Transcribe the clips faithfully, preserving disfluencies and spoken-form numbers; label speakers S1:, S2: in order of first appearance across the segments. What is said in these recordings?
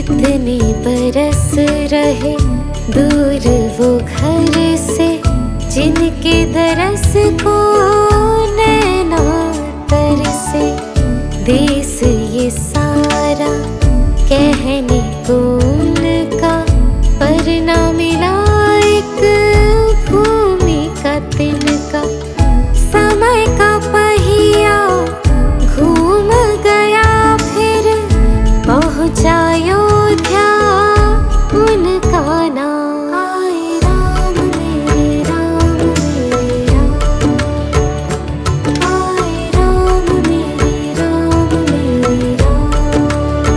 S1: कितने बरस रहे दूर वो घर से, जिनके दरस को नैना तरसे। देश ये सारा कहने को उनका, पर ना मिला एक भूमि का तिनका। समय का पहिया घूम गया फिर पहुँचा अयोध्या उनका नाम। आए राम मेरे राम मेरे राम, आए राम मेरे राम मेरे राम।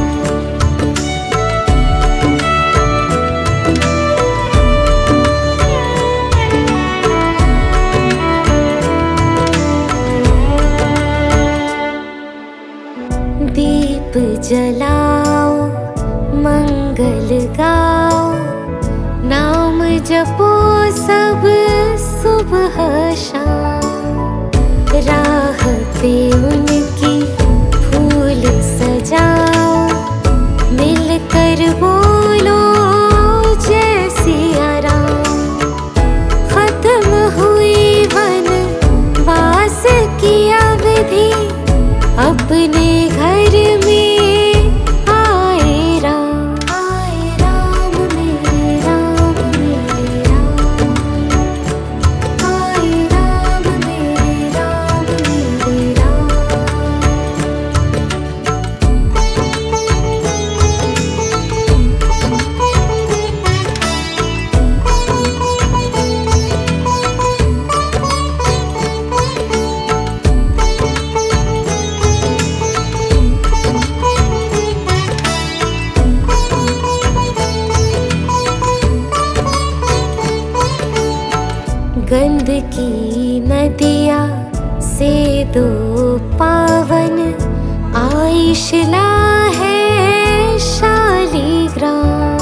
S1: दीप जलाओ मंगल गाओ, नाम जपो सब सुबह शाम। राह पे उनकी फूल सजाओ, मिलकर बोलो जय सिया राम। खत्म हुई वनवास की अवधि, अपने घर में आए राम। आए राम मेरे राम मेरे राम, आए राम मेरे राम मेरे राम। गंध की नदिया से दो पावन, आइशला है शालिग्राम।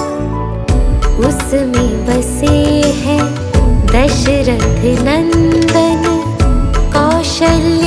S1: उसमें बसे हैं दशरथ नंदन कौशल्य